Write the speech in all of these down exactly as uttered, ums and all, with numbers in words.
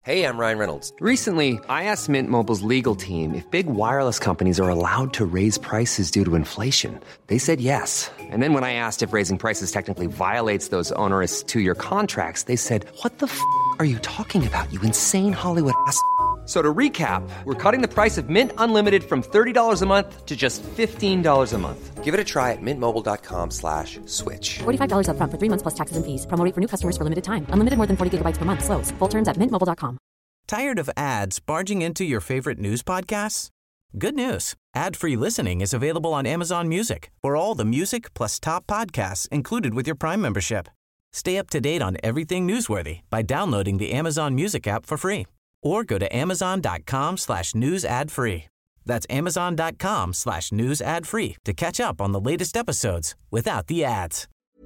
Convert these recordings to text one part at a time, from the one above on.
Hey, I'm Ryan Reynolds. Recently, I asked Mint Mobile's legal team if big wireless companies are allowed to raise prices due to inflation. They said yes. And then when I asked if raising prices technically violates those onerous two-year contracts, they said, what the f*** are you talking about, you insane Hollywood ass f- So to recap, we're cutting the price of Mint Unlimited from thirty dollars a month to just fifteen dollars a month. Give it a try at mintmobile.com slash switch. forty-five dollars up front for three months plus taxes and fees. Promo rate for new customers for limited time. Unlimited more than forty gigabytes per month. Slows full terms at mint mobile dot com. Tired of ads barging into your favorite news podcasts? Good news. Ad-free listening is available on Amazon Music for all the music plus top podcasts included with your Prime membership. Stay up to date on everything newsworthy by downloading the Amazon Music app for free or go to amazon.com slash news ad free. That's amazon.com slash news ad free to catch up on the latest episodes without the ads.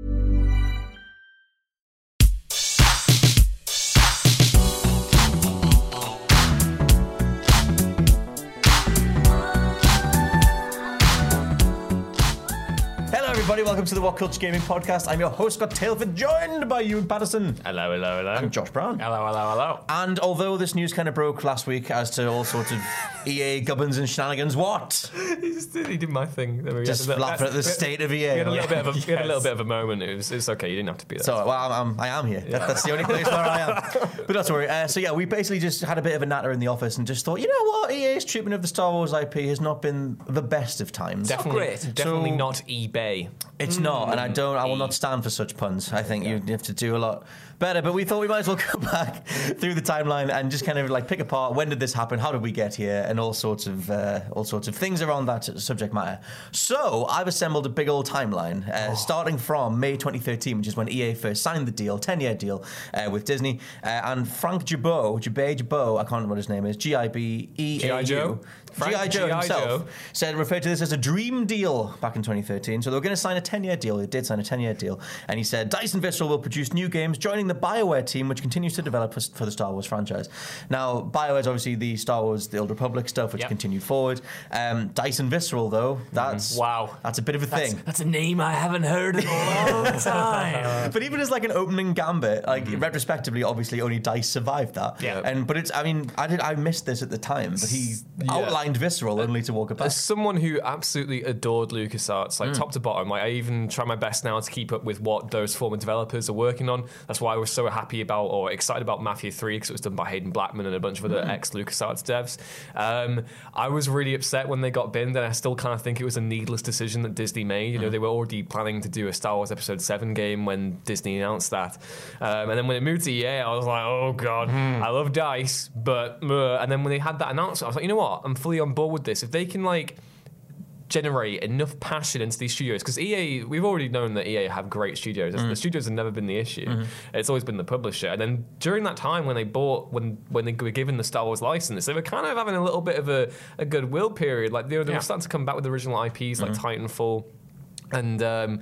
Everybody, welcome to the What Culture Gaming Podcast. I'm your host, Scott Tailford, joined by Ewan Patterson. Hello, hello, hello. I'm Josh Brown. Hello, hello, hello. And although this news kind of broke last week as to all sorts of E A gubbins and shenanigans, what? he, just did, he did my thing. Then we just little, laughing at the state of E A. We had a little, bit, of a, yes. we had a little bit of a moment. It was, it's okay, you didn't have to be there. So, well, I'm, I'm, I am here. Yeah. That, that's the only place where I am. But not to worry. Uh, so, yeah, we basically just had a bit of a natter in the office and just thought, you know what? E A's treatment of the Star Wars I P has not been the best of times. Definitely, oh, definitely so, not eBay. It's mm. not, and I don't. I will not stand for such puns. I think yeah. you have to do a lot better. But we thought we might as well go back through the timeline and just kind of like pick apart when did this happen, how did we get here, and all sorts of uh, all sorts of things around that subject matter. So I've assembled a big old timeline, uh, oh. starting from May twenty thirteen, which is when E A first signed the deal, ten-year deal uh, with Disney, uh, and Frank Gibeau, Gibeau, Gibeau, I can't remember what his name is, G I B E A U. G I Joe. G I Joe himself Joe. said referred to this as a dream deal back in twenty thirteen. So they were going to sign a ten-year deal. They did sign a ten-year deal, and he said Dyson Visceral will produce new games, joining the BioWare team, which continues to develop for, for the Star Wars franchise. Now, BioWare is obviously the Star Wars: The Old Republic stuff, which yep. continued forward. Um, Dyson Visceral, though, that's mm-hmm. wow, that's a bit of a that's, thing. That's a name I haven't heard in a long time. But even as like an opening gambit, like mm-hmm. retrospectively, obviously only Dice survived that. Yeah. And but it's, I mean, I did, I missed this at the time, but he yeah. outlined Visceral only to walk it back. As someone who absolutely adored LucasArts, like mm. top to bottom, like I even try my best now to keep up with what those former developers are working on. That's why I was so happy about or excited about Mafia three, because it was done by Hayden Blackman and a bunch of other mm. ex-LucasArts devs. Um, I was really upset when they got binned, and I still kind of think it was a needless decision that Disney made. You know, mm. they were already planning to do a Star Wars Episode seven game when Disney announced that. Um, and then when it moved to E A, I was like, oh God, mm. I love DICE, but... Uh, and then when they had that announcement, I was like, you know what? I'm fully on board with this. If they can, like... generate enough passion into these studios, because E A, we've already known that E A have great studios. Mm. The studios have never been the issue. Mm-hmm. It's always been the publisher. And then during that time when they bought, when when they were given the Star Wars license, they were kind of having a little bit of a, a goodwill period. Like they, they yeah. were starting to come back with original I Ps mm-hmm. like Titanfall, and um,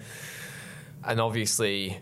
and obviously.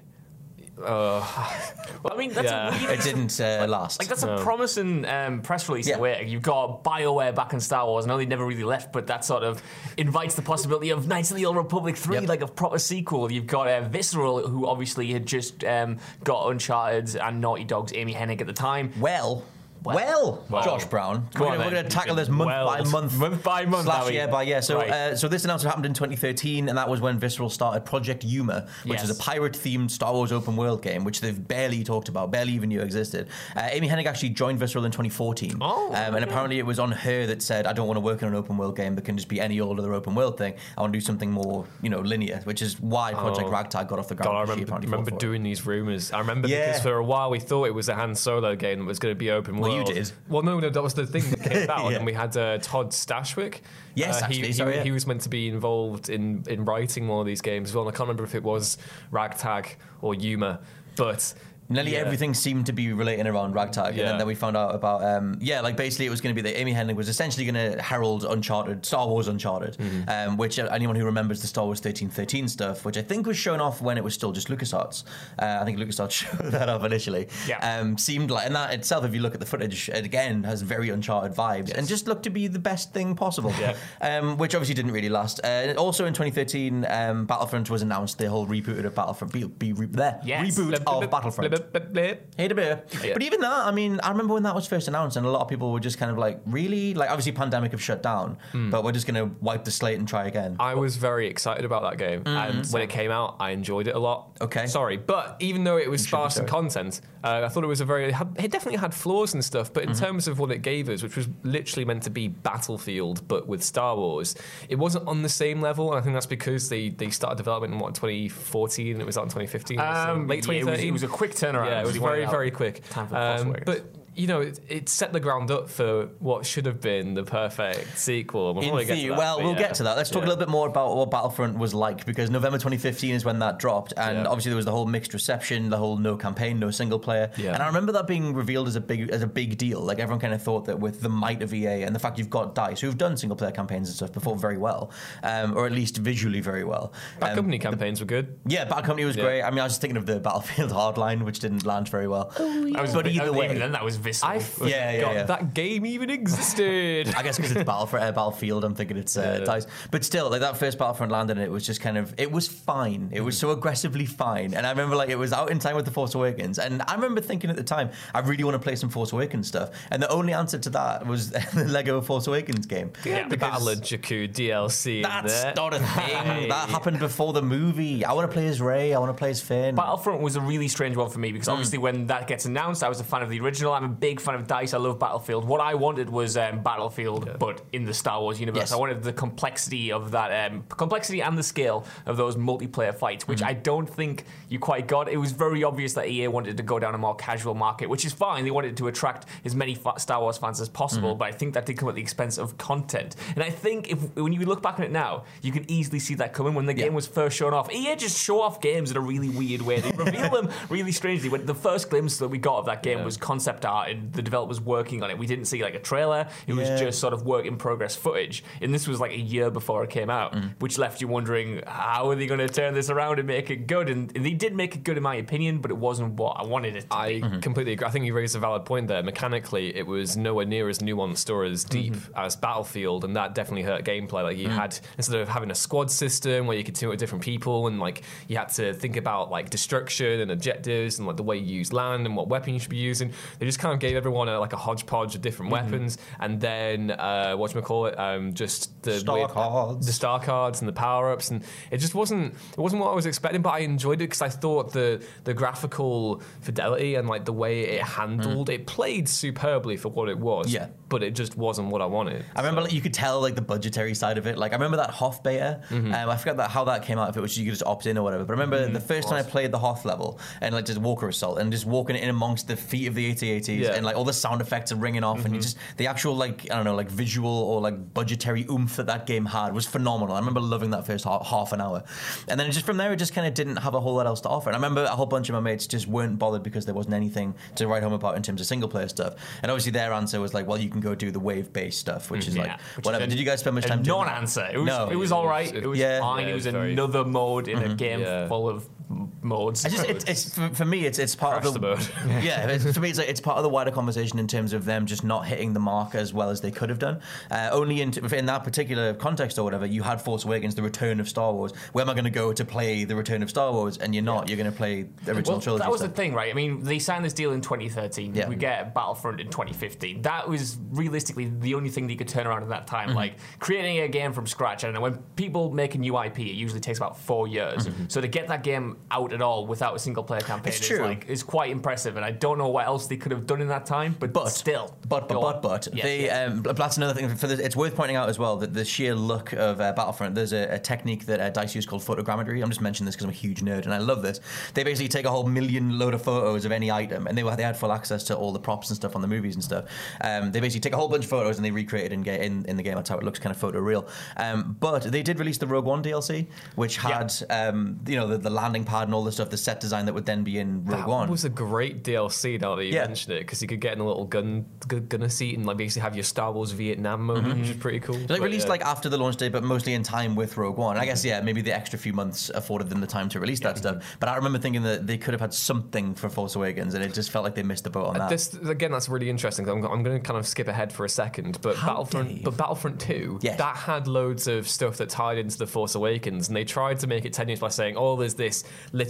Uh, well, I mean, that's yeah. a really, it didn't uh, like, last. Like that's no. a promising um, press release. Yeah. In a way. You've got BioWare back in Star Wars. I know they never really left, but that sort of invites the possibility of Knights of the Old Republic three, yep. like a proper sequel. You've got uh, Visceral, who obviously had just um, got Uncharted and Naughty Dog's Amy Hennig at the time. Well. Well, well, well, Josh Brown, we're on, going to tackle this month well, by month, month by month, slash year by year. So, right. uh, so this announcement happened in twenty thirteen, and that was when Visceral started Project Yuma, which yes. is a pirate-themed Star Wars open world game, which they've barely talked about, barely even knew existed. Uh, Amy Hennig actually joined Visceral in twenty fourteen, oh, um, and yeah. apparently it was on her that said, "I don't want to work on an open world game that can just be any old other open world thing. I want to do something more, you know, linear," which is why Project oh. Ragtag got off the ground. God, I remember, remember doing these rumors. I remember yeah. because for a while we thought it was a Han Solo game that was going to be open world. Well, you did. Well, no. No, no, that was the thing that came out, yeah. and we had uh, Todd Stashwick. Yes, uh, actually, he, sorry, he, yeah. he was meant to be involved in, in writing one of these games as well. And I can't remember if it was Ragtag or Yuma, but Nearly yeah. everything seemed to be relating around Ragtag, yeah. and then, then we found out about, um, yeah, like basically it was going to be that Amy Hennig was essentially going to herald Uncharted, Star Wars Uncharted, mm-hmm. um, which uh, anyone who remembers the Star Wars thirteen thirteen stuff, which I think was shown off when it was still just LucasArts. Uh, I think LucasArts showed that off initially. Yeah. Um, seemed like, and that itself, if you look at the footage, it again has very Uncharted vibes, yes. and just looked to be the best thing possible, yeah. um, which obviously didn't really last. Uh, also in twenty thirteen, um, Battlefront was announced, the whole reboot of Battlefront, be, be re- there, yes. reboot let, of let, Battlefront. Let Hate a beer. Yeah. But even that, I mean, I remember when that was first announced, and a lot of people were just kind of like, really? Like, obviously, Pandemic have shut down, Mm. but we're just going to wipe the slate and try again. I was very excited about that game, and when it came out, I enjoyed it a lot. Okay. Sorry, but even though it was You should be sparse in sorry. content, uh, I thought it was a very. It, had, it definitely had flaws and stuff, but in Mm-hmm. terms of what it gave us, which was literally meant to be Battlefield, but with Star Wars, it wasn't on the same level, and I think that's because they, they started development in what twenty fourteen, and it was out in twenty fifteen, or so, Um, late yeah, twenty it was, thirteen. it was a quick turnaround. Yeah, it was They wanted very, out very quick. Time for the Force Um, Awakens. but you know, it, it set the ground up for what should have been the perfect sequel. We'll In probably get to theory, that, well, but we'll yeah. get to that. Let's talk Yeah. a little bit more about what Battlefront was like, because November twenty fifteen is when that dropped, and Yeah. obviously there was the whole mixed reception, the whole no campaign, no single player, Yeah. and I remember that being revealed as a big as a big deal. Like everyone kind of thought that with the might of E A and the fact you've got DICE, who've done single player campaigns and stuff before very well, um, or at least visually very well. Bad Um, Company campaigns were good. Yeah, Bad Company was Yeah. great. I mean, I was just thinking of the Battlefield Hardline, which didn't land very well. I was, But I- either way, even then that was visceral. I Yeah, yeah, forgot yeah. that game even existed. I guess because it's Battlefront, uh, Battlefield, I'm thinking it's uh, Yeah. DICE. But still, like that first Battlefront landed, and it was just kind of, it was fine. It was so aggressively fine. And I remember like it was out in time with The Force Awakens. And I remember thinking at the time, I really want to play some Force Awakens stuff. And the only answer to that was the Lego Force Awakens game. Yeah, the Because Battle of Jakku D L C. in That's there. not a thing. That happened before the movie. I want to play as Rey. I want to play as Finn. Battlefront was a really strange one for me because obviously when that gets announced, I was a fan of the original. I'm a big fan of DICE. I love Battlefield. What I wanted was um, Battlefield, but in the Star Wars universe. Yes. I wanted the complexity of that, um, complexity and the scale of those multiplayer fights, which I don't think you quite got. It was very obvious that E A wanted to go down a more casual market, which is fine. They wanted to attract as many fa- Star Wars fans as possible, but I think that did come at the expense of content. And I think if when you look back on it now, you can easily see that coming. When the game was first shown off, E A just show off games in a really weird way. They reveal them really strangely. When the first glimpse that we got of that game Yeah. was concept art and the developers working on it. We didn't see like a trailer. It was Yeah. just sort of work in progress footage. And this was like a year before it came out, which left you wondering how are they going to turn this around and make it good? And they did make it good in my opinion, but it wasn't what I wanted it to I be. completely agree. I think you raised a valid point there. Mechanically, it was nowhere near as nuanced or as deep as Battlefield, and that definitely hurt gameplay. Like you had, instead of having a squad system where you could team up with different people, and like you had to think about like destruction and objectives and like the way you use land and what weapon you should be using. They just kind of gave everyone a, like a hodgepodge of different weapons, and then uh, whatchamacallit, um, just the Star weird- cards. the star cards and the power ups, and it just wasn't it wasn't what I was expecting. But I enjoyed it because I thought the the graphical fidelity and like the way it handled it played superbly for what it was. Yeah. but it just wasn't what I wanted. I remember like, you could tell like the budgetary side of it. Like I remember that Hoth beta. Um, I forgot that how that came out. If it was you could just opt in or whatever. But I remember the first time I played the Hoth level and like just Walker Assault and just walking in amongst the feet of the A T A Ts Yeah. and like all the sound effects are ringing off and you just the actual like I don't know like visual or like budgetary oomph that that game had was phenomenal. I remember loving that first half, half an hour, and then just from there it just kind of didn't have a whole lot else to offer. And I remember a whole bunch of my mates just weren't bothered because there wasn't anything to write home about in terms of single player stuff. And obviously their answer was like, well, you can go do the wave based stuff, which is Yeah, like which whatever. is a- Did you guys spend much a time doing that? non-answer. It was, No. it was all right. It was Yeah. fine. Yeah, it was it's very- another mode in a game Yeah. full of m- modes. I just, it's, it's for, for me, it's it's part Crash of the, the mode. yeah. It's, for me, it's like, it's part of the wider conversation in terms of them just not hitting the mark as well as they could have done. Uh, only in in that particular context or whatever, you had Force Awakens, the Return of Star Wars. Where am I going to go to play the Return of Star Wars? And you're not. You're going to play the original Well, trilogy. that was stuff. the thing, right? I mean, they signed this deal in twenty thirteen. Yeah. We get Battlefront in twenty fifteen. That was realistically the only thing they could turn around in that time. Mm-hmm. Like creating a game from scratch. I don't know. When people make a new I P, it usually takes about four years. So to get that game out at all without a single player campaign It's is true. like is quite impressive. And I don't know what else they could have done in that time. But, But still, but but go but on. but Yes, they yes. um, but that's another thing. For the, it's worth pointing out as well that the sheer look of uh, Battlefront. There's a, a technique that uh, DICE use called photogrammetry. I'm just mentioning this because I'm a huge nerd and I love this. They basically take a whole million load of photos of any item, and they were, they had full access to all the props and stuff on the movies and stuff. Um, they basically take a whole bunch of photos and they recreate it in, ga- in in the game. That's how it looks, kind of photo real. Um, but they did release the Rogue One D L C, which had um, you know the, the landing pad and all the stuff, the set design that would then be in Rogue That One. was a great D L C now that you Yeah. mentioned it, because you could get in a little gun, gun gunner seat and like basically have your Star Wars Vietnam moment, which is pretty cool. So they But, released yeah. like after the launch date, but mostly in time with Rogue One. I guess yeah, maybe the extra few months afforded them the time to release that stuff. But I remember thinking that they could have had something for Force Awakens, and it just felt like they missed the boat on that. This again, that's really interesting. 'Cause I'm, I'm going to kind of skip ahead for a second, but How Battlefront, dare you. but Battlefront two, Yes. that had loads of stuff that tied into the Force Awakens, and they tried to make it tenuous by saying, "Oh, there's this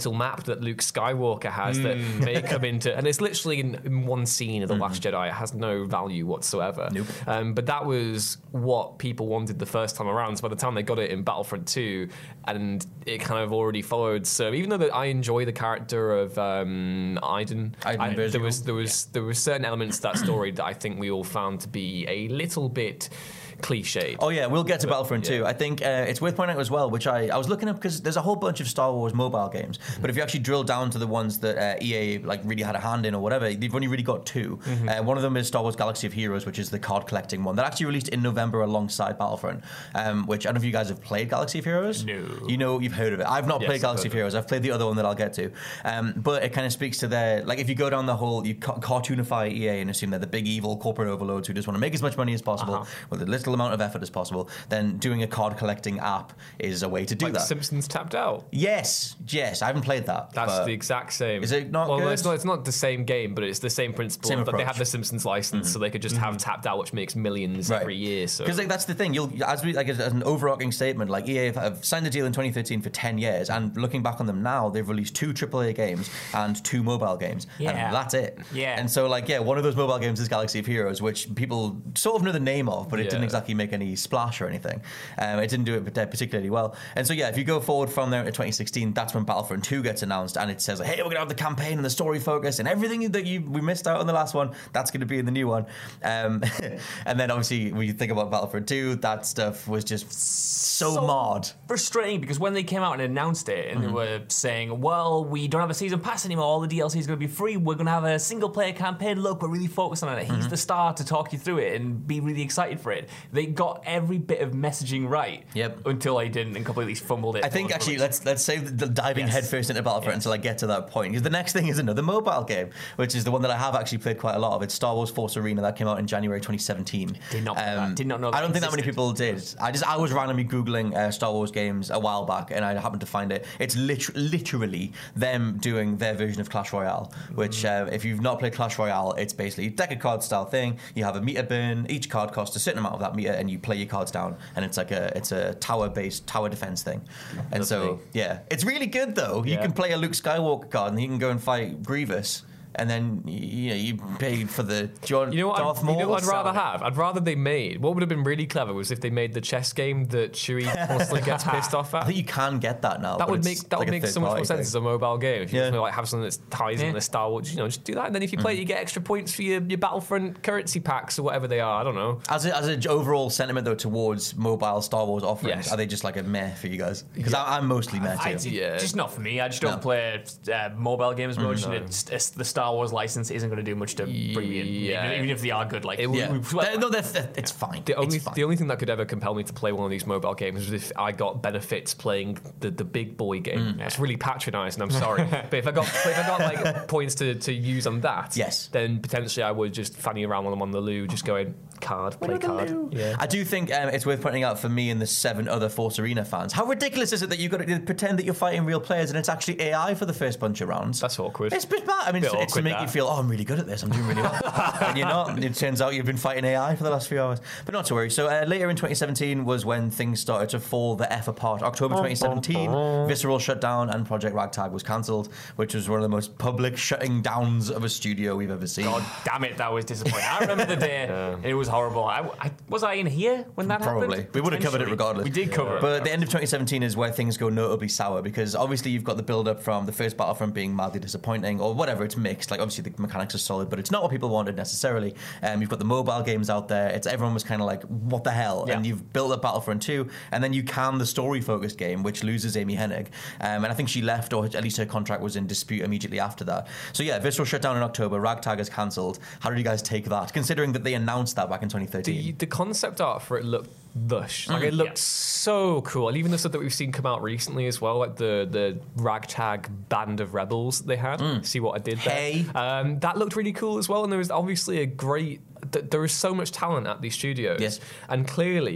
little map that Luke Skywalker has Mm. that may come into, and it's literally in, in one scene of The Last Jedi. It has no value whatsoever. Nope. Um, but that was what people wanted the first time around. So by the time they got it in Battlefront two, and it kind of already followed. So even though that I enjoy the character of um, Iden, Iden I, there Versio. was there was there were certain elements to that story that I think we all found to be a little bit cliched. Oh yeah, we'll get to But, Battlefront yeah. two. I think uh, it's worth pointing out as well, which I, I was looking up because there's a whole bunch of Star Wars mobile games, Mm-hmm. but if you actually drill down to the ones that uh, E A like really had a hand in or whatever, they've only really got two. Mm-hmm. Uh, one of them is Star Wars Galaxy of Heroes, which is the card collecting one that actually released in November alongside Battlefront. Um, which I don't know if you guys have played Galaxy of Heroes. No. You know, you've heard of it. I've not Yes, played I've Galaxy heard of of it. Heroes. I've played the other one that I'll get to. Um, but it kind of speaks to their like if you go down the whole you ca- cartoonify E A and assume they're the big evil corporate overlords who just want to make as much money as possible Uh-huh. with as little amount of effort as possible, then doing a card collecting app is a way to do Like that. Simpsons Tapped Out. Yes, yes, I haven't played that. That's but the exact same. Is it not Well, good? it's not. It's not the same game, but it's the same principle. Same but they approach. have the Simpsons license, so they could just have Tapped Out, which makes millions every year. So because like, that's the thing, you'll as we like as an overarching statement, like E A have, have signed a deal in twenty thirteen for ten years, and looking back on them now, they've released two triple A games and two mobile games, Yeah. and that's it. Yeah. And so like yeah, one of those mobile games is Galaxy of Heroes, which people sort of know the name of, but it didn't Yeah. exactly make any splash or anything. Um, it didn't do it particularly well. And so yeah, if you go forward from there to twenty sixteen, that's when Battlefront two gets announced, and it says like, hey, we're gonna have the campaign and the story focus and everything that you we missed out on the last one. That's going to be in the new one. Um, and then obviously when you think about Battlefront two, that stuff was just so, So marred. Frustrating because when they came out and announced it and Mm-hmm. they were saying, well, we don't have a season pass anymore, all the D L C is going to be free, we're going to have a single player campaign, look, we're really focused on it, he's Mm-hmm. the star to talk you through it and be really excited for it. They got every bit of messaging right. Yep. Until I didn't and completely fumbled it. I think actually let's let's save the diving Yes. headfirst into Battlefront Yes. until I get to that point, because the next thing is another mobile game, which is the one that I have actually played quite a lot of. It's Star Wars Force Arena that came out in January twenty seventeen. Did not know that. Did not know I that don't think that many existed. people did. I just I was randomly googling uh, Star Wars games a while back, and I happened to find it. It's lit- literally them doing their version of Clash Royale, which Mm. uh, if you've not played Clash Royale, it's basically a deck of cards style thing. You have a meter burn. Each card costs a certain amount of that meter, and you play your cards down, and it's like a it's a tower based tower defense thing. And so Lovely. yeah, it's really good though. You Yeah. can play a Luke Skywalker card, and you can go and fight Grievous. And then you know you pay for the John You know what? Darth I'd, you know Maul. what I'd rather salad. have? I'd rather they made. What would have been really clever was if they made the chess game that Chewie constantly gets pissed off I at. think you can get that now. That but would it's make that like would a make so much more third-party sense thing. as a mobile game. If you Yeah. just like have something that ties Yeah. in the Star Wars, you know, just do that. And then if you play it, you get extra points for your, your Battlefront currency packs or whatever they are. I don't know. As a, as an overall sentiment though towards mobile Star Wars offerings, Yes. are they just like a meh for you guys? Because I'm mostly meh I, too. Yeah. Just not for me. I just don't No. play uh, mobile games much, Mm-hmm. and it's, it's the Star Wars license isn't going to do much to bring me in. Yeah. Even, even if they are good, like It would- Yeah. we- we- They're- no, they're, they're- it's fine. The only it's fine. the only thing that could ever compel me to play one of these mobile games was if I got benefits playing the, the big boy game. Mm. That's really patronising. I'm sorry, but if I got if I got like points to, to use on that, Yes. then potentially I would just fanny around when I'm on the loo, just going card, play card. Yeah. I do think um, it's worth pointing out for me and the seven other Force Arena fans, how ridiculous is it that you've got to pretend that you're fighting real players and it's actually A I for the first bunch of rounds? That's awkward. It's a bit bad. I mean, Bit it's, it's to awkward, make you that. feel, oh, I'm really good at this. I'm doing really well. And you're not. It turns out you've been fighting A I for the last few hours. But not to worry. So uh, later in twenty seventeen was when things started to fall the F apart. October twenty seventeen, Visceral shut down and Project Ragtag was cancelled, which was one of the most public shutting downs of a studio we've ever seen. God damn it, that was disappointing. I remember the day. It was horrible. I, I, was I in here when that Probably. happened? We would have covered it Potentially. regardless. We did cover it. But the end of twenty seventeen is where things go notably sour, because obviously you've got the build-up from the first Battlefront being mildly disappointing, or whatever, it's mixed. Like, obviously the mechanics are solid, but it's not what people wanted necessarily. Um, you've got the mobile games out there. It's everyone was kind of like, what the hell? Yeah. And you've built up Battlefront two, and then you can the story-focused game, which loses Amy Hennig. Um, and I think she left, or at least her contract was in dispute immediately after that. So yeah, Visceral shut down in October, Ragtag is cancelled. How did you guys take that, considering that they announced that back in twenty thirteen? The, the concept art for it looked lush. Like it looked Yeah. so cool. And even the stuff that we've seen come out recently as well, like the the ragtag band of rebels they had. See what I did there? Hey. Um, that looked really cool as well. And there was obviously a great. Th- there is so much talent at these studios, Yes. and clearly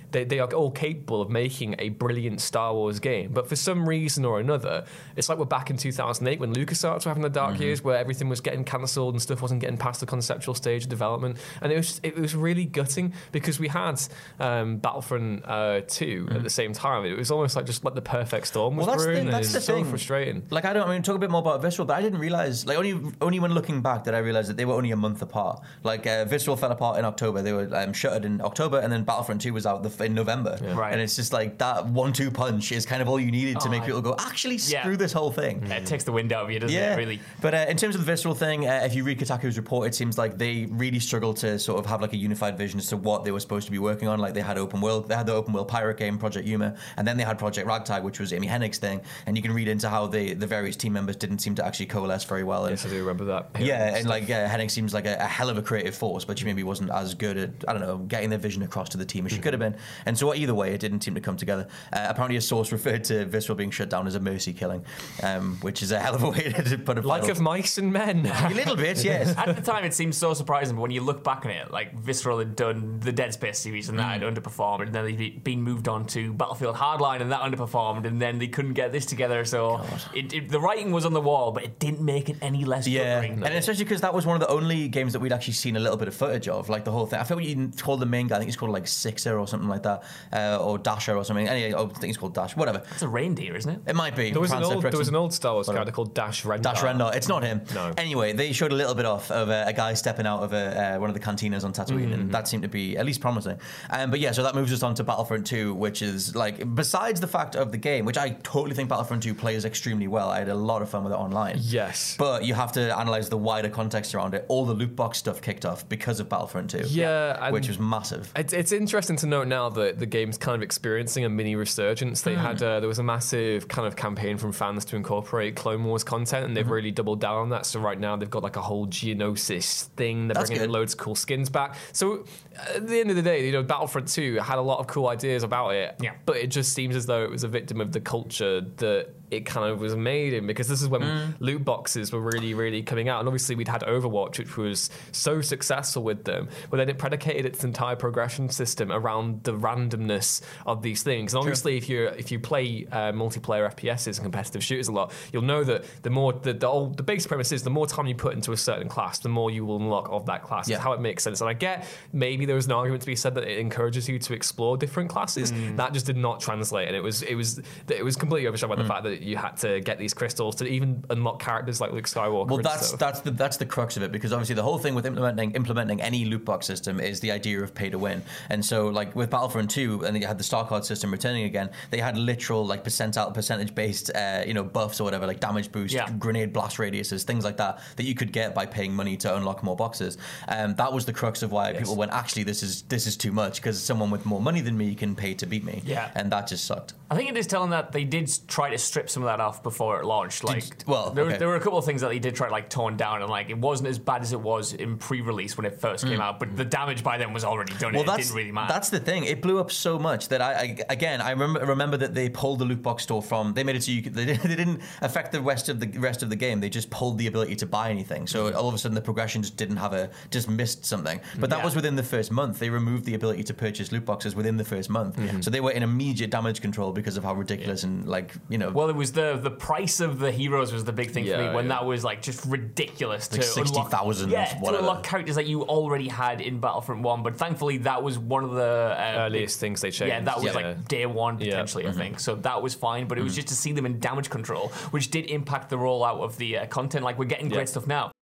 they, they are all capable of making a brilliant Star Wars game. But for some reason or another, it's like we're back in two thousand eight when LucasArts were having the dark mm-hmm. years where everything was getting cancelled and stuff wasn't getting past the conceptual stage of development. And it was it was really gutting because we had um, Battlefront uh, two mm-hmm. at the same time. It was almost like just like the perfect storm was well, that's brewing. The, that's and the it's so thing. frustrating. Like I don't. I mean, talk a bit more about Visceral, but I didn't realize. Like only only when looking back did I realize that they were only a month apart. Like uh, Visceral fell apart in October. They were um, shuttered in October, and then Battlefront two was out the, in November. Yeah. Right. And it's just like that one-two punch is kind of all you needed to oh, make I, people go, actually, screw yeah. this whole thing. It takes the wind out of you, doesn't yeah. it? Really. But uh, in terms of the Visceral thing, uh, if you read Kotaku's report, it seems like they really struggled to sort of have like a unified vision as to what they were supposed to be working on. Like they had open world, they had the open world pirate game, Project Yuma, and then they had Project Ragtag, which was Amy Hennig's thing. And you can read into how they, the various team members didn't seem to actually coalesce very well. And, yes, I do remember that. Yeah, and like uh, Hennig seems like a, a hell of a creative force, but she maybe wasn't as good at, I don't know, getting their vision across to the team as she mm-hmm. could have been. And so either way, it didn't seem to come together. Uh, apparently a source referred to Visceral being shut down as a mercy killing, um, which is a hell of a way to put it. Like of mice and men. A little bit, yes. At the time, it seemed so surprising, but when you look back on it, like Visceral had done the Dead Space series and that mm. had underperformed, and then they'd been moved on to Battlefield Hardline and that underperformed, and then they couldn't get this together. So it, it, the writing was on the wall, but it didn't make it any less. Yeah, no. and especially because that was one of the only games that we'd actually seen a little bit of footage of, like the whole thing. I feel you called the main guy. I think he's called like Sixer or something like that, uh, or Dasher or something. Anyway, I think he's called Dash. Whatever. It's a reindeer, isn't it? It might be. There was, an old, there was an old Star Wars character called Dash Rendar. Dash Rendar. It's not him. No. Anyway, they showed a little bit off of a, a guy stepping out of a, uh, one of the cantinas on Tatooine, mm-hmm. and that seemed to be at least promising. Um, but yeah, so that moves us on to Battlefront two, which is like, besides the fact of the game, which I totally think Battlefront two plays extremely well. I had a lot of fun with it online. Yes. But you have to analyze the wider context around it. All the loot box stuff kicked off because of Battlefront two. Yeah. Which was massive. It's, it's interesting to note now that the game's kind of experiencing a mini resurgence. They mm. had uh, there was a massive kind of campaign from fans to incorporate Clone Wars content, and they've mm-hmm. really doubled down on that. So right now they've got like a whole Geonosis thing. They're That's bringing good. loads of cool skins back. So at the end of the day, you know, Battlefront two had a lot of cool ideas about it. Yeah. But it just seems as though it was a victim of the culture that it kind of was made in, because this is when mm. loot boxes were really, really coming out. And obviously we'd had Overwatch, which was so successful with them, but then it predicated its entire progression system around the randomness of these things. And obviously, if you if you play uh, multiplayer F P Ss and competitive shooters a lot, you'll know that the more the the, old, the basic premise is the more time you put into a certain class, the more you will unlock of that class. Yeah. That's how it makes sense. And I get maybe there was an argument to be said that it encourages you to explore different classes. Mm. That just did not translate, and it was it was it was completely overshadowed by mm. the fact that you had to get these crystals to even unlock characters like Luke Skywalker. Well, and that's stuff. that's the that's the crux of it, because obviously the whole thing with implementing implementing any loot box system is the idea of pay to win. And so, like with Battlefront two, and you had the star card system returning again, they had literal like percentile percentage based uh, you know buffs or whatever, like damage boost, yeah. grenade blast radiuses, things like that that you could get by paying money to unlock more boxes. Um, that was the crux of why yes. people went, actually this is this is too much, because someone with more money than me can pay to beat me. Yeah. And that just sucked. I think it is telling that they did try to strip some of that off before it launched. Like, did, well, there, okay. there were a couple of things that they did try to like tone down, and like it wasn't as bad as it was in pre-release when it first mm. came out. But the damage by then was already done. Well, it that's, didn't really matter. That's the thing. It blew up so much that I, I again, I remember, remember that they pulled the loot box store from. They made it so you could, they, they didn't affect the rest of the rest of the game. They just pulled the ability to buy anything. So all of a sudden, the progression just didn't have a just missed something. But that yeah. was within the first month. They removed the ability to purchase loot boxes within the first month. Mm-hmm. So they were in immediate damage control because of how ridiculous yeah. and like you know. Well, it was the the price of the heroes was the big thing yeah, for me when yeah. that was like just ridiculous like to sixty thousand. Yeah, whatever. to unlock characters that you already had in Battlefront one. But thankfully, that was one of the uh, earliest big, things they changed. Yeah, that was yeah. like day one potentially, yeah. I think. So that was fine. But it was mm-hmm. just to see them in damage control, which did impact the rollout of the uh, content. Like we're getting great yeah. stuff now.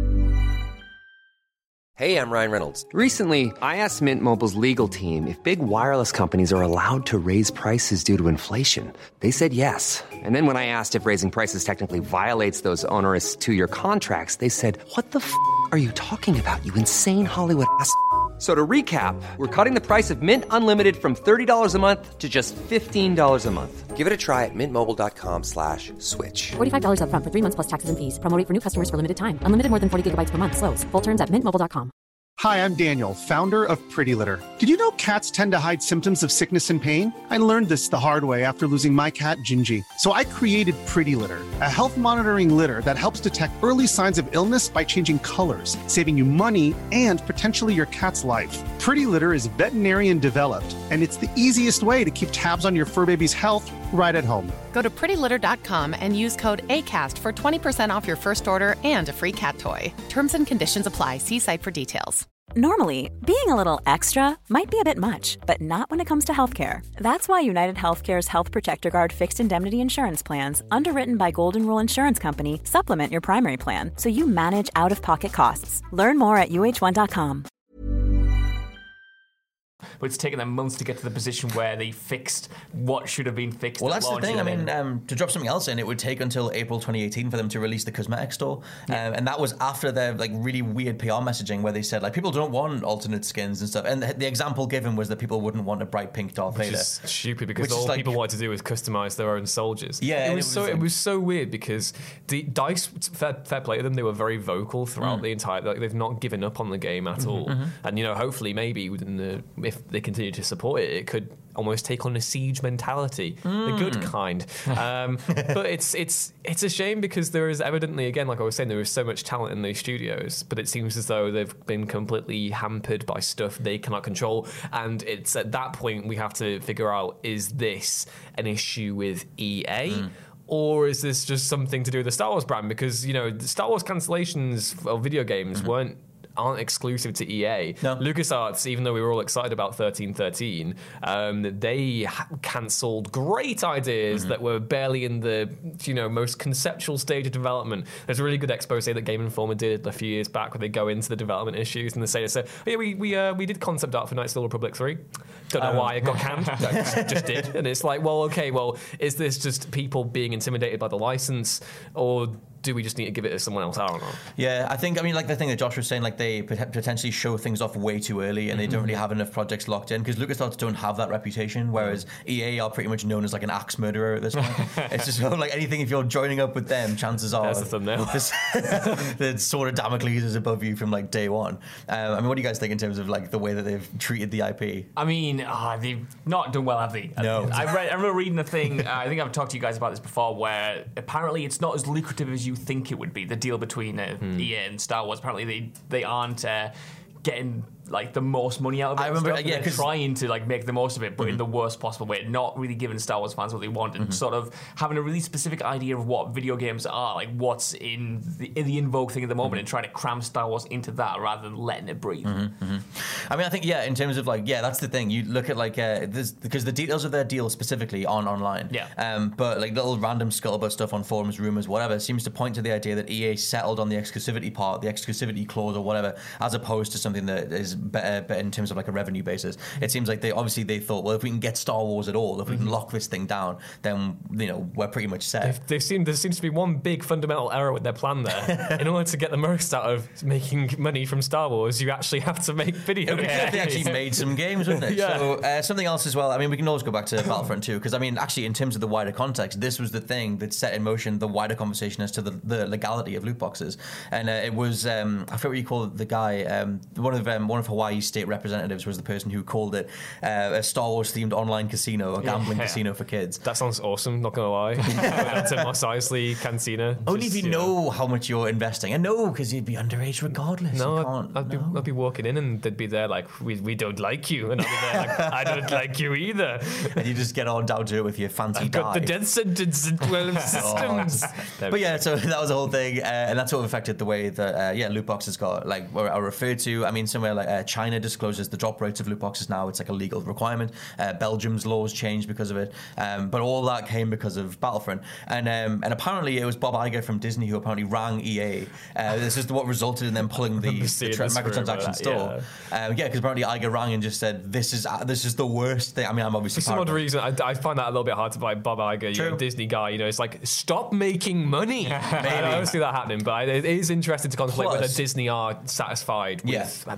Hey, I'm Ryan Reynolds. Recently, I asked Mint Mobile's legal team if big wireless companies are allowed to raise prices due to inflation. They said yes. And then when I asked if raising prices technically violates those onerous two-year contracts, they said, what the f*** are you talking about, you insane Hollywood ass f- So to recap, we're cutting the price of Mint Unlimited from thirty dollars a month to just fifteen dollars a month. Give it a try at mintmobile.com slash switch. forty-five dollars up front for three months plus taxes and fees. Promo rate for new customers for limited time. Unlimited more than forty gigabytes per month. Slows full terms at mint mobile dot com. Hi, I'm Daniel, founder of Pretty Litter. Did you know cats tend to hide symptoms of sickness and pain? I learned this the hard way after losing my cat, Gingy. So I created Pretty Litter, a health monitoring litter that helps detect early signs of illness by changing colors, saving you money and potentially your cat's life. Pretty Litter is veterinarian developed, and it's the easiest way to keep tabs on your fur baby's health right at home. Go to pretty litter dot com and use code ACAST for twenty percent off your first order and a free cat toy. Terms and conditions apply. See site for details. Normally, being a little extra might be a bit much, but not when it comes to healthcare. That's why United Healthcare's Health Protector Guard fixed indemnity insurance plans, underwritten by Golden Rule Insurance Company, supplement your primary plan so you manage out-of-pocket costs. Learn more at U H one dot com. But it's taken them months to get to the position where they fixed what should have been fixed. Well, at that's the launch. thing. I mean, then- um, to drop something else in, it would take until April twenty eighteen for them to release the cosmetic store, Yeah. um, and that was after their like really weird P R messaging where they said like people don't want alternate skins and stuff. And the, the example given was that people wouldn't want a bright pink Darth Which Vader. is stupid because Which is all like- people wanted to do was customize their own soldiers. Yeah, it and was, it so was it like- was so weird because the Dice, fair, fair play to them, they were very vocal throughout Mm. the entire. Like, they've not given up on the game at Mhm, all, mhm. and you know, hopefully, maybe within the if they continue to support it, it could almost take on a siege mentality, the good Mm. kind. Um, but it's it's it's a shame because there is evidently, again, like I was saying, there is so much talent in these studios, but it seems as though they've been completely hampered by stuff they cannot control. And it's at that point we have to figure out, is this an issue with E A? Mm. Or is this just something to do with the Star Wars brand? Because, you know, the Star Wars cancellations of video games Mm-hmm. weren't aren't exclusive to E A. No. LucasArts, even though we were all excited about thirteen thirteen, um, they ha- cancelled great ideas Mm-hmm. that were barely in the, you know, most conceptual stage of development. There's a really good expose that Game Informer did a few years back where they go into the development issues and they say, so, oh, yeah, we we, uh, we did concept art for Knights of the Old Republic three. Don't know Um. why it got canned. I just, just did. And it's like, well, okay, well, is this just people being intimidated by the license, or do we just need to give it to someone else? I don't know. Yeah, I think, I mean, like the thing that Josh was saying, like they pot- potentially show things off way too early and they don't really have enough projects locked in because LucasArts don't have that reputation, whereas E A are pretty much known as like an axe murderer at this point. It's just sort of like anything, if you're joining up with them, chances are There's the thumbnail. this- the sword of Damocles is above you from like day one. Um, I mean, what do you guys think in terms of like the way that they've treated the I P? I mean, ah, they've not done well, have they? No. I, read, I remember reading a thing, uh, I think I've talked to you guys about this before, where apparently it's not as lucrative as you think it would be, the deal between uh, Hmm. E A and Star Wars. Apparently they, they aren't uh, getting like the most money out of it. I and remember- stuff, and yeah, they're 'cause- trying to like make the most of it, but in Mhm. the worst possible way, not really giving Star Wars fans what they want, and Mhm. sort of having a really specific idea of what video games are, like what's in the, in the in vogue thing at the moment, Mhm. and trying to cram Star Wars into that rather than letting it breathe. Mhm, mhm. I mean, I think, yeah, in terms of like, yeah, that's the thing. You look at like, uh, this, because the details of their deal specifically aren't online. Yeah. Um, but like little random scuttlebutt stuff on forums, rumors, whatever, seems to point to the idea that E A settled on the exclusivity part, the exclusivity clause or whatever, as opposed to something that is better, better in terms of like a revenue basis. It seems like they obviously they thought, well, if we can get Star Wars at all, if we can lock this thing down, then you know we're pretty much set. They've, they've seen, there seems to be one big fundamental error with their plan there. In order to get the most out of making money from Star Wars, you actually have to make video It would be games. if they actually made some games, wouldn't it? Yeah. So uh, something else as well. I mean, we can always go back to Battlefront two because I mean, actually, in terms of the wider context, this was the thing that set in motion the wider conversation as to the, the legality of loot boxes. And uh, it was um, I forget what you call it, the guy. Um, one of um, one of Hawaii's state representatives was the person who called it uh, a Star Wars themed online casino, a gambling Yeah. casino for kids. That sounds awesome, not gonna lie. That's a Mos Eisley Cantina. Only Just, if you know how much you're investing. And no, because you'd be underage regardless. No, you I'd, can't. I'd, be, I'd be walking in and they'd be there like, we, we don't like you. And I'd be there like, I don't like you either. And you just get on down to it with your fancy I've got the die. death sentence in twelve systems. But yeah, so that was the whole thing, uh, and that's what affected the way that uh, yeah, loot boxes got like were, are referred to. I mean, somewhere like uh, China discloses the drop rates of loot boxes now. It's like a legal requirement. Uh, Belgium's laws changed because of it, um, but all that came because of Battlefront. And um, and apparently it was Bob Iger from Disney who apparently rang E A. Uh, this is what resulted in them pulling the, the seeing tra- this rumor, microtransaction store. yeah. Um, yeah, because apparently Iger rang and just said, "This is uh, this is the worst thing." I mean, I'm obviously For some odd paraphrasing. reason, I, I find that a little bit hard to buy Bob Iger, you know, True. Disney guy. You know, it's like, stop making money. I don't see that happening, but it is interesting to contemplate Plus- whether Disney are satisfied with Yeah. their use. But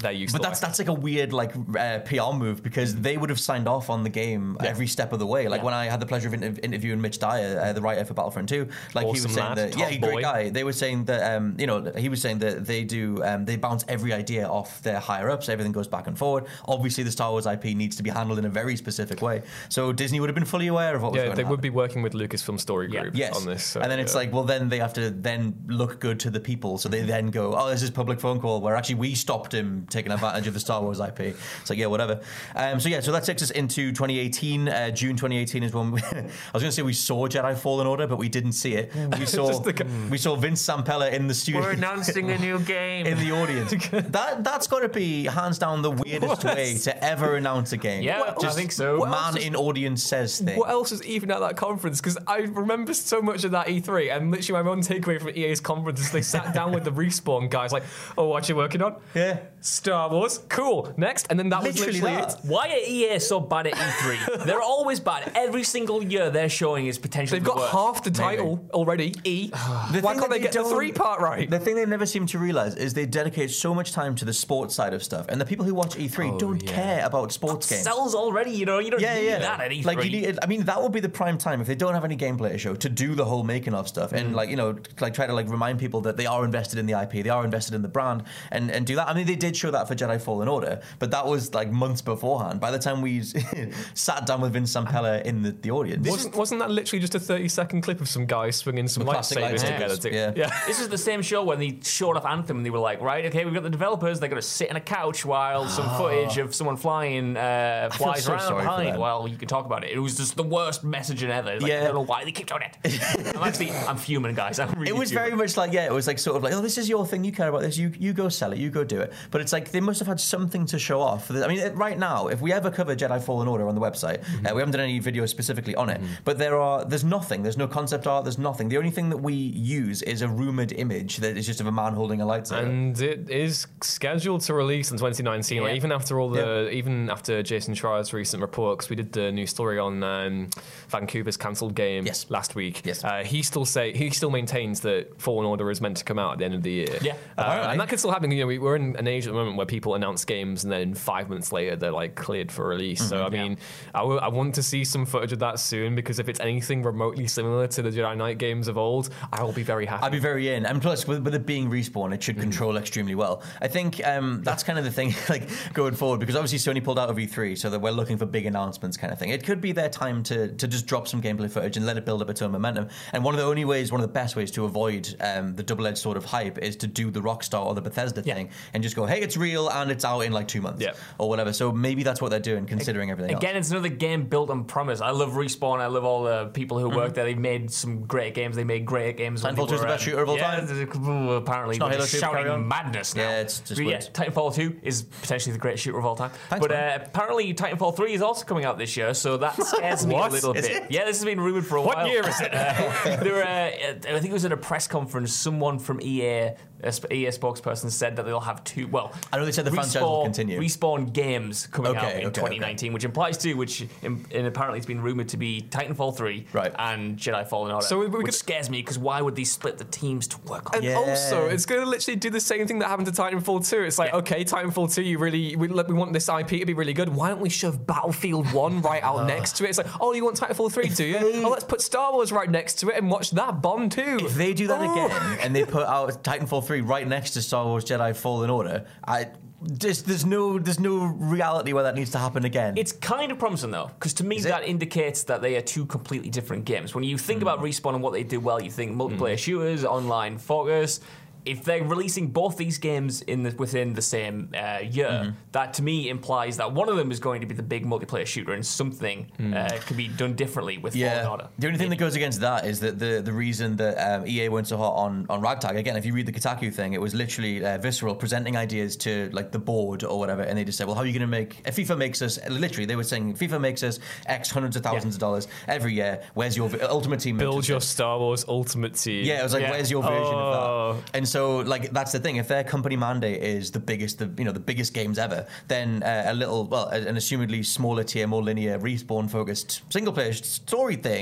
that's that's like a weird like uh, P R move because they would have signed off on the game yeah. every step of the way. Like yeah. when I had the pleasure of inter- interviewing Mitch Dyer, uh, the writer for Battlefront two, like awesome he was saying lad, that yeah, great guy. They were saying that um, you know he was saying that they do um, they bounce every idea off their higher ups. Everything goes back and forward. Obviously, the Star Wars I P needs to be handled in a very specific way. So Disney would have been fully aware of what yeah, was going they on. would be working with Lucasfilm Story Group yeah. yes. on this. So, and then it's yeah. like, well, then they have to then look good to the people. So they then go, oh, there's this public phone call where actually we stopped him taking advantage of the Star Wars I P. It's like, yeah, whatever. Um, so yeah, so that takes us into twenty eighteen. Uh, June twenty eighteen is when we, I was going to say we saw Jedi Fallen Order, but we didn't see it. We saw we saw Vince Zampella in the studio. We're announcing a new game in the audience. that that's got to be hands down the weirdest what? way to ever announce a game. Yeah, well, just I think so. Man in audience says thing. What else was even at that conference? Because I remember so much of that E three, and literally my one takeaway from E A's conference is they sat down with the Respawn guys, like, "Oh, what you working on? Yeah, Star Wars, cool. Next," and then that literally was literally that. it. Why are E A so bad at E three? They're always bad. Every single year they're showing is potentially. They've got the worst. half the title Maybe. already. E. Why can't they get the three part right? The thing they never seem to realize is they dedicate so much time to the sports side of stuff, and the people who watch E three oh, don't yeah. care about sports that games. Sells already, you know. You don't yeah, need yeah. that at E three. Like you need, I mean, that would be the prime time if they don't have any gameplay to show to do the whole making of stuff, mm. and like you know, like try to like remind people that they are invested in the I P, they are invested in the brand, and and do that. I mean, they did show that for Jedi Fallen Order, but that was like months beforehand. By the time we sat down with Vince Zampella in the, the audience, wasn't, wasn't that literally just a thirty second clip of some guys swinging some lightsabers together? To, yeah. yeah. This is the same show when they showed off Anthem and they were like, right, okay, we've got the developers, they're going to sit on a couch while some footage of someone flying uh, flies so around behind. Well, you can talk about it. It was just the worst messaging ever. Like, yeah. I don't know why they keep doing it. I'm actually, I'm fuming, guys. I'm really It was fuming. very much like, yeah, it was like sort of like, oh, this is your thing, you care about this, you you go sell it, you go do it. But it's like they must have had something to show off. I mean, right now, if we ever cover Jedi Fallen Order on the website, mm-hmm. uh, we haven't done any videos specifically on it, mm-hmm. but there are, there's nothing, there's no concept art, there's nothing. The only thing that we use is a rumoured image that is just of a man holding a lightsaber. And it is scheduled to release in twenty nineteen, yeah. like even after all the, yeah. even after Jason Schreier's recent report, because we did the new story on um, Vancouver's cancelled game yes. last week. Yes. Uh, he still say he still maintains that Fallen Order is meant to come out at the end of the year. Yeah, uh, and that could still happen. You know, we, we're in an age at the moment where people announce games and then five months later they're like cleared for release. Mm-hmm, so I mean, yeah. I, w- I want to see some footage of that soon because if it's anything remotely similar to the Jedi Knight games of old, I will be very happy. I'd be very in. And plus, with, with it being Respawn, it should mm. control extremely well. I think um, that's kind of the thing, like going forward, because obviously Sony pulled out of E three, so that we're looking for big announcements, kind of thing. It could be their time to to just drop some gameplay footage and let it build up its own momentum. And one of the only ways, one of the best ways to avoid um, the double-edged sword of hype is to do the Rockstar or the Bethesda yeah. thing and just go, hey, it's real and it's out in like two months yeah. or whatever. So maybe that's what they're doing, considering everything Again, else. it's another game built on promise. I love Respawn. I love all the people who mm-hmm. work there. They've made some great games. They made great games. Titanfall two is the best shooter of all yeah, time. Apparently, it's not Halo two, shouting madness now. Yeah, it's just yeah, Titanfall two is potentially the greatest shooter of all time. Thanks, but uh, apparently, Titanfall three is also coming out this year, so that scares me a little is bit. It? Yeah, this has been rumored for a what while. What year is it? uh, there were, uh, I think it was at a press conference. Someone from E A. A E A spokesperson said that they'll have two. Well, I know they said the Respawn, franchise will continue. Respawn games coming okay, out in okay, twenty nineteen, okay. which implies two. Which in, and apparently it's been rumored to be Titanfall three right. and Jedi Fallen Order. So we, we which could, scares me because why would they split the teams to work on? And yeah. also, it's going to literally do the same thing that happened to Titanfall two. It's like, yeah. okay, Titanfall two, you really we, we want this I P to be really good. Why don't we shove Battlefield one right out next to it? It's like, oh, you want Titanfall three, do you? Oh, let's put Star Wars right next to it and watch that bomb too. If they do that oh. again and they put out Titanfall three right next to Star Wars Jedi Fallen Order, I just there's no there's no reality where that needs to happen again. It's kind of promising though, because to me Is that it? indicates that they are two completely different games. When you think mm. about Respawn and what they do well, you think multiplayer mm. shooters, online focus. If they're releasing both these games in the, within the same uh, year, mm-hmm. that to me implies that one of them is going to be the big multiplayer shooter and something mm. uh, can be done differently with yeah. Fallen Order. The only thing that goes against that is that the, the reason that um, E A went so hot on, on Ragtag, again, if you read the Kotaku thing, it was literally uh, Visceral presenting ideas to like the board or whatever, and they just said, well, how are you going to make, if FIFA makes us, literally they were saying, FIFA makes us X hundreds of thousands yeah. of dollars every year, where's your Ultimate Team? Build your Star Wars Ultimate Team. Yeah, it was like, yeah. where's your version oh. of that? And so, like, that's the thing. If their company mandate is the biggest, the you know, the biggest games ever, then uh, a little, well, an assumedly smaller tier, more linear, Respawn-focused single-player story thing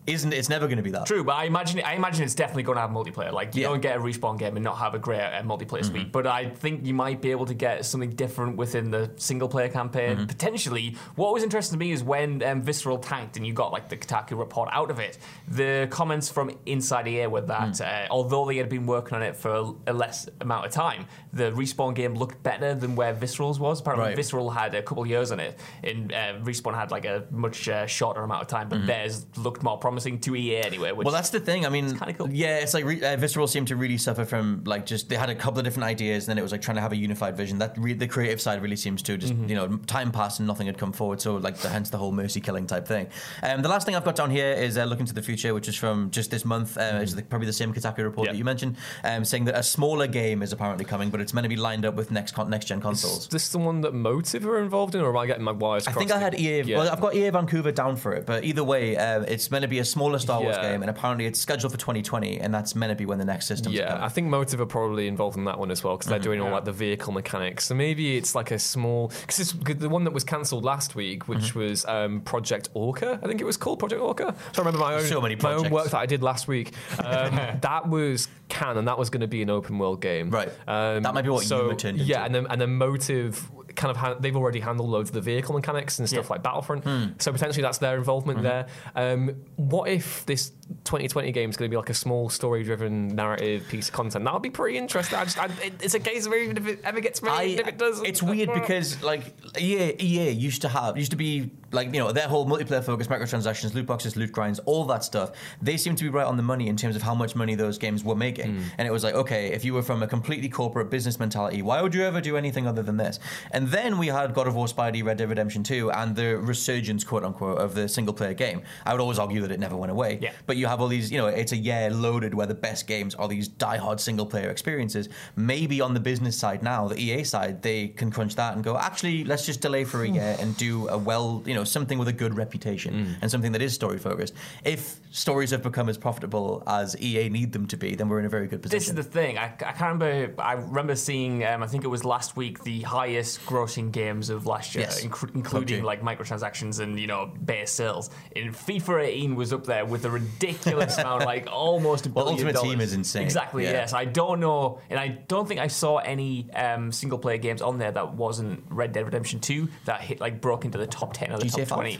isn't it's never going to be that. True, but I imagine I imagine it's definitely going to have multiplayer. Like you Yeah. don't get a Respawn game and not have a great uh, multiplayer Mm-hmm. suite. But I think you might be able to get something different within the single player campaign. Mm-hmm. Potentially, what was interesting to me is when um, Visceral tanked and you got like the Kotaku report out of it. The comments from inside E A were that Mm. uh, although they had been working on it for a less amount of time, the Respawn game looked better than where Visceral's was. Apparently, Right. Visceral had a couple years on it, and uh, Respawn had like a much uh, shorter amount of time. But theirs looked more promising to E A anyway. Which Well, that's the thing. I mean, kinda cool. yeah, it's like re- uh, Visceral seemed to really suffer from like just they had a couple of different ideas, and then it was like trying to have a unified vision. That re- the creative side really seems to just you know time passed and nothing had come forward. So like the, hence the whole mercy killing type thing. Um, the last thing I've got down here is uh, looking to the future, which is from just this month. Uh, It's the, probably the same Kotaku report Yeah. that you mentioned, um, saying that a smaller game is apparently coming, but it's meant to be lined up with next con- next gen consoles. Is this the one that Motive are involved in, or am I getting my wires I crossed? think I had E A. Yeah. Well, I've got E A Vancouver down for it, but either way, uh, it's meant to be a smaller Star Wars Yeah. game, and apparently it's scheduled for twenty twenty, and that's meant to be when the next system's Yeah, coming. I think Motive are probably involved in that one as well because they're doing all like the vehicle mechanics. So maybe it's like a small because the one that was cancelled last week, which was um, Project Orca. I think it was called Project Orca. So I remember my own So many my own projects. work that I did last week. Um, that was canon. That was going to be an open world game. Right. Um, That might be what so, Yuma turned Yeah, into. and then and then Motive kind of ha- they've already handled loads of the vehicle mechanics and stuff Yeah. like Battlefront. Hmm. So potentially that's their involvement there. Um, what if this twenty twenty game is going to be like a small story-driven narrative piece of content? That would be pretty interesting. I just, I, it, it's a case of even if it ever gets made, I, if it does, it's weird because like E A, E A used to have used to be like you know their whole multiplayer focus, microtransactions, loot boxes, loot grinds, all that stuff. They seem to be right on the money in terms of how much money those games were making. And it was like, okay, if you were from a completely corporate business mentality, why would you ever do anything other than this? And then we had God of War, Spidey, Red Dead Redemption two, and the resurgence, quote unquote, of the single player game. I would always argue that it never went away. Yeah. But you have all these, you know, it's a year loaded where the best games are these diehard single player experiences. Maybe on the business side now, the E A side, they can crunch that and go, actually, let's just delay for a year and do a well, you know, something with a good reputation and something that is story focused. If stories have become as profitable as E A need them to be, then we're in a very good position. This is the thing. I, I can't remember. I remember seeing. Um, I think it was last week the highest grossing games of last year, Yes. inc- including P U B G. like microtransactions and you know base sales. In FIFA eighteen was up there with a ridiculous amount, like almost a Well, billion Ultimate Team dollars. is insane. Exactly. Yeah. Yes. I don't know, and I don't think I saw any um, single player games on there that wasn't Red Dead Redemption two that hit like broke into the top ten or the G T A top five? twenty.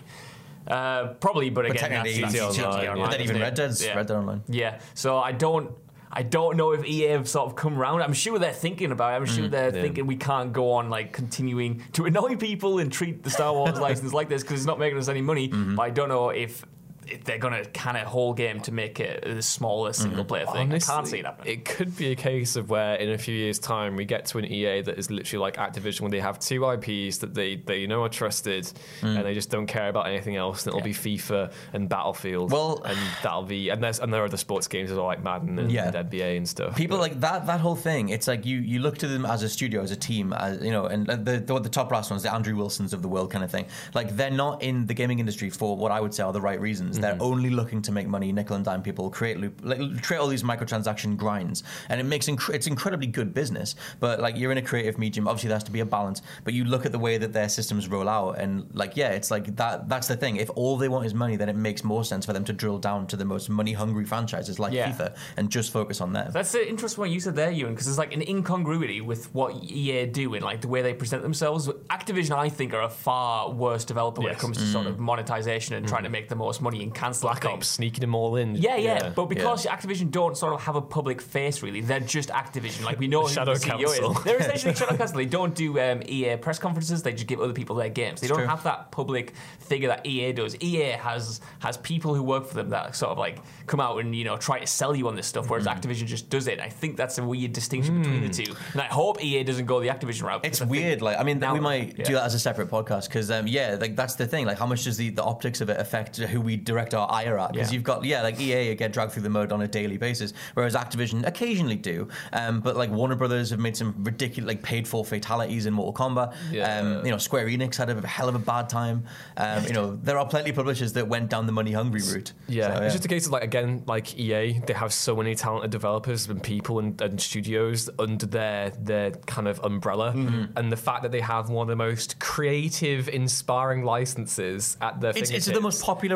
Uh, probably, but But again, technically that's, that's G T A G T A Online, Online, But then even isn't it? Red Dead's Red Dead Online. Yeah, so I don't, I don't know if E A have sort of come around. I'm sure they're thinking about it. I'm sure they're yeah. thinking we can't go on like continuing to annoy people and treat the Star Wars license like this because it's not making us any money. But I don't know if. If they're going to kind of whole game to make it a smaller single player thing. Honestly, I can't see it happening. It could be a case of where in a few years' time we get to an E A that is literally like Activision, where they have two I Ps that they, they know are trusted and they just don't care about anything else. And it'll be FIFA and Battlefield. Well- and that'll be and there's and there are other sports games as well, like Madden and, Yeah. and N B A and stuff. People like that. That whole thing. It's like you, you look to them as a studio, as a team, as you know, and the the, the top brass ones, the Andrew Wilsons of the world, kind of thing. Like they're not in the gaming industry for what I would say are the right reasons. They're only looking to make money, nickel and dime people, create loop, like, create all these microtransaction grinds, and it makes inc- it's incredibly good business. But like you're in a creative medium, obviously there has to be a balance. But you look at the way that their systems roll out, and like yeah, it's like that. That's the thing. If all they want is money, then it makes more sense for them to drill down to the most money hungry franchises like Yeah. FIFA and just focus on them. That's the interesting what you said there, Ewan, because there's like an incongruity with what E A do and like the way they present themselves. Activision, I think, are a far worse developer when it Yes. comes to sort of monetization and trying to make the most money and cancel Black things. Ops sneaking them all in. Yeah, yeah, but because Activision don't sort of have a public face, really, they're just Activision. Like we know who Shadow the C E O Council. is. They're essentially Shadow Council. They don't do um, E A press conferences. They just give other people their games. They don't true. have that public figure that E A does. E A has has people who work for them that sort of like come out and you know try to sell you on this stuff, whereas Activision just does it. I think that's a weird distinction between the two, and I hope E A doesn't go the Activision route. It's because I think weird. Like, I mean, now- we might yeah. do that as a separate podcast because, um, yeah, like that's the thing. Like, how much does the, the optics of it affect who we direct our ire at? Because Yeah. you've got, yeah, like E A get dragged through the mud on a daily basis, whereas Activision occasionally do. Um, but like Warner Brothers have made some ridiculous, like, paid for fatalities in Mortal Kombat. Yeah. Um, you know, Square Enix had a hell of a bad time. Um, you know, there are plenty of publishers that went down the money hungry route. Yeah, So, it's just a case of like again, like E A, they have so many talented developers and people and, and studios under their their kind of umbrella, Mm-hmm. and the fact that they have one of the most creative, inspiring licenses at their It's, fingertips. it's the most popular I P And in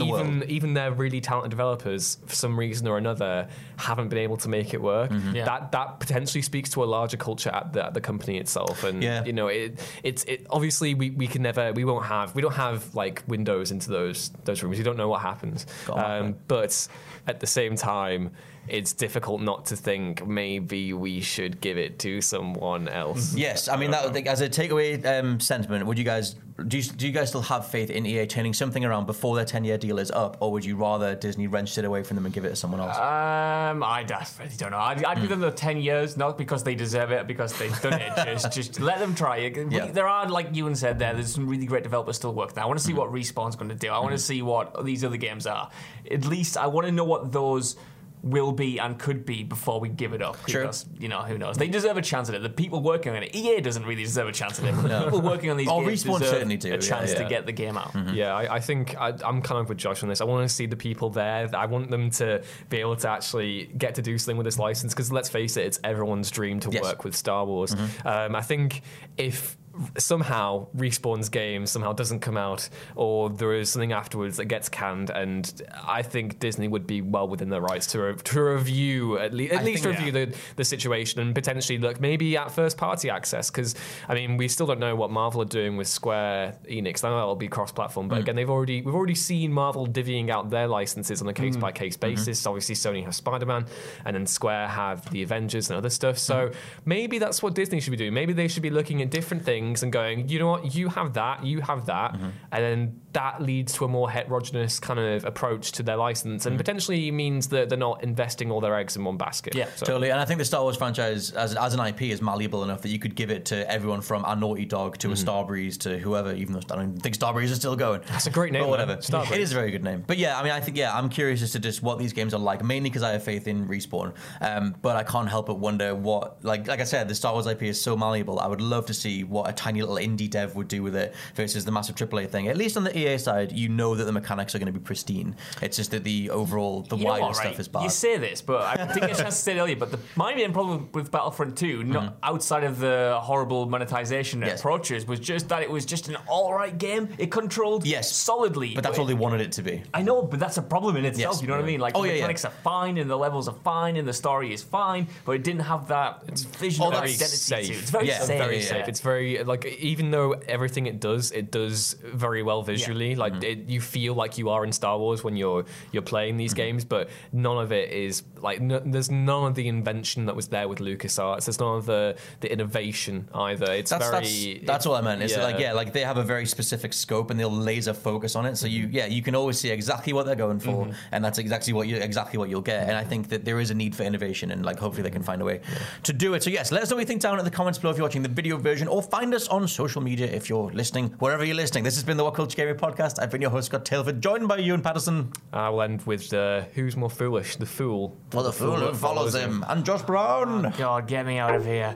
the even world. even their really talented developers, for some reason or another, haven't been able to make it work. Mm-hmm. Yeah. That that potentially speaks to a larger culture at the, at the company itself. And Yeah. you know, it it's it obviously we, we can never we won't have we don't have like windows into those those rooms. You don't know what happens. Um, but at the same time, it's difficult not to think maybe we should give it to someone else. Yes, I mean that as a takeaway um, sentiment. Would you guys do? You, do you guys still have faith in E A turning something around before their ten-year deal is up, or would you rather Disney wrenched it away from them and give it to someone else? Um, I really don't know. I'd, I'd Mm. give them the ten years, not because they deserve it, because they've done it. just, just let them try it. Yeah. There are, like Ewan said, there. There's some really great developers still working there. I want to see Mm. what Respawn's going to do. I want to Mm. see what these other games are. At least I want to know what those will be and could be before we give it up. Sure. Because, you know, who knows? They deserve a chance at it. The people working on it, E A doesn't really deserve a chance at it. But the people working on these Oh, games Respawn deserve certainly do, a chance yeah, to yeah. get the game out. Mm-hmm. Yeah, I, I think I, I'm kind of with Josh on this. I want to see the people there. I want them to be able to actually get to do something with this license because let's face it, it's everyone's dream to Yes. work with Star Wars. Mm-hmm. Um, I think if somehow Respawn's game somehow doesn't come out or there is something afterwards that gets canned, and I think Disney would be well within their rights to, re- to review at, le- at I least think, review yeah. the, the situation and potentially look maybe at first party access because I mean we still don't know what Marvel are doing with Square Enix. I know it'll be cross platform, but Mm. again they've already we've already seen Marvel divvying out their licenses on a case by case Mm-hmm. basis. Obviously Sony has Spider-Man and then Square have the Avengers and other stuff. So Mm. maybe that's what Disney should be doing. Maybe they should be looking at different things and going, you know what, you have that, you have that, Mm-hmm. and then that leads to a more heterogeneous kind of approach to their license, and potentially means that they're not investing all their eggs in one basket. Yeah, So- Totally, and I think the Star Wars franchise, as, as an I P, is malleable enough that you could give it to everyone from a Naughty Dog to a Starbreeze to whoever, even though I don't think Starbreeze is still going. That's a great name, But whatever. man. Starbreeze. It is a very good name. But yeah, I mean, I think, yeah, I'm curious as to just what these games are like, mainly because I have faith in Respawn. Um, but I can't help but wonder what, like like I said, the Star Wars I P is so malleable. I would love to see what a tiny little indie dev would do with it versus the massive triple A thing. At least on the E A side, you know that the mechanics are going to be pristine. It's just that the overall, the You know wider what, stuff right? is bad. You say this, but I didn't get a chance to say it earlier. But the, my main problem with Battlefront two, not outside of the horrible monetization Yes. approaches, was just that it was just an all right game. It controlled Yes. solidly. But that's all they wanted it to be. I know, but that's a problem in itself. Yes. You know what I mean? Like Oh, the yeah, yeah. mechanics are fine, and the levels are fine, and the story is fine, but it didn't have that vision Oh, of that's identity safe. to it. It's very Yeah, safe. very yeah. safe. It's very like even though everything it does, it does very well visually. Like Mm-hmm. it, you feel like you are in Star Wars when you're you're playing these Mm-hmm. games, but none of it is like no, there's none of the invention that was there with LucasArts. There's none of the the innovation either. It's That's, very that's, that's what I meant. It's yeah. like, yeah, like they have a very specific scope and they'll laser focus on it. So you, yeah, you can always see exactly what they're going for, and that's exactly what you exactly what you'll get. And I think that there is a need for innovation, and like hopefully they can find a way to do it. So yes, let us know what you think down in the comments below if you're watching the video version, or find us on social media if you're listening, wherever you're listening. This has been the What Culture Gaming Podcast. I've been your host, Scott Tailford, joined by Ewan Patterson. I will end with uh, who's more foolish, the fool. Well, the fool who follows him, and Josh Brown. God, get me out of here.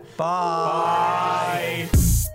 Bye.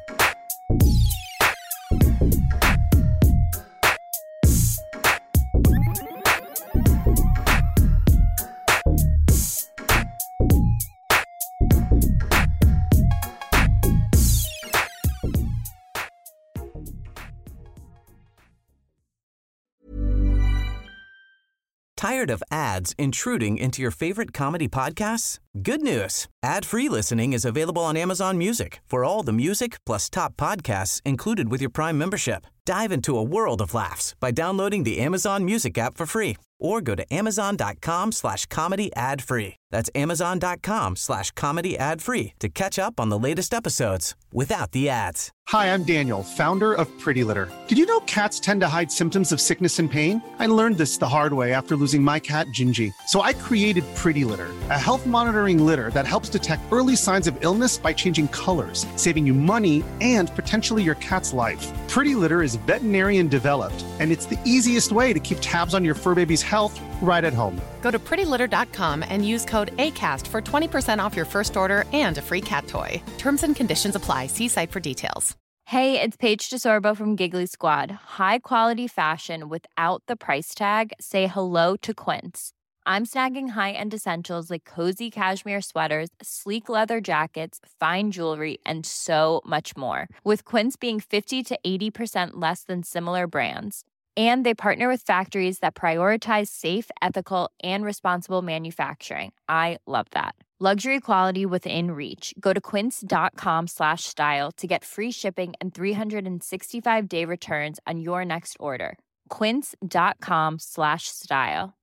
Tired of ads intruding into your favorite comedy podcasts? Good news. Ad-free listening is available on Amazon Music for all the music plus top podcasts included with your Prime membership. Dive into a world of laughs by downloading the Amazon Music app for free or go to amazon.com slash comedy ad free. That's amazon.com slash comedy ad free to catch up on the latest episodes without the ads. Hi, I'm Daniel, founder of Pretty Litter. Did you know cats tend to hide symptoms of sickness and pain? I learned this the hard way after losing my cat, Gingy. So I created Pretty Litter, a health monitoring litter that helps detect early signs of illness by changing colors, saving you money and potentially your cat's life. Pretty Litter is veterinarian developed, and it's the easiest way to keep tabs on your fur baby's health right at home. Go to pretty litter dot com and use code ACAST for twenty percent off your first order and a free cat toy. Terms and conditions apply. See site for details. Hey, it's Paige DeSorbo from Giggly Squad. High quality fashion without the price tag. Say hello to Quince. I'm snagging high-end essentials like cozy cashmere sweaters, sleek leather jackets, fine jewelry, and so much more. With Quince being fifty to eighty percent less than similar brands. And they partner with factories that prioritize safe, ethical, and responsible manufacturing. I love that. Luxury quality within reach. Go to quince.com slash style to get free shipping and three sixty-five day returns on your next order. Quince.com slash style.